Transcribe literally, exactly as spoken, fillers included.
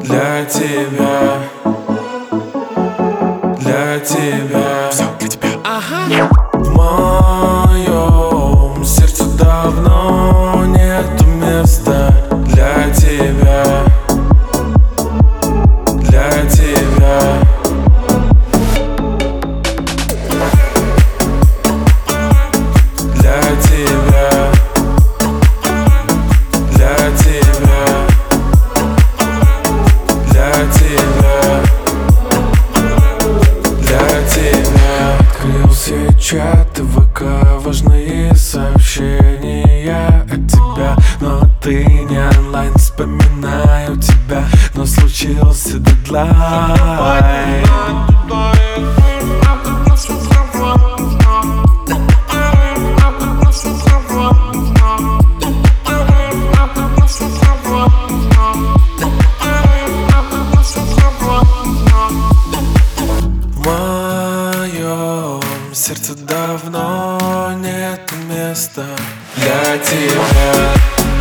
Для тебя, для тебя, Все для тебя. Ага. в моем сердце давно нету места. Для тебя, для тебя, для тебя, для тебя, для тебя, для тебя. Открыл все чаты ВК, важные сообщения от тебя, но ты не онлайн, вспоминаю тебя, но случился дедлайн. В моем сердце давно нет места для тебя.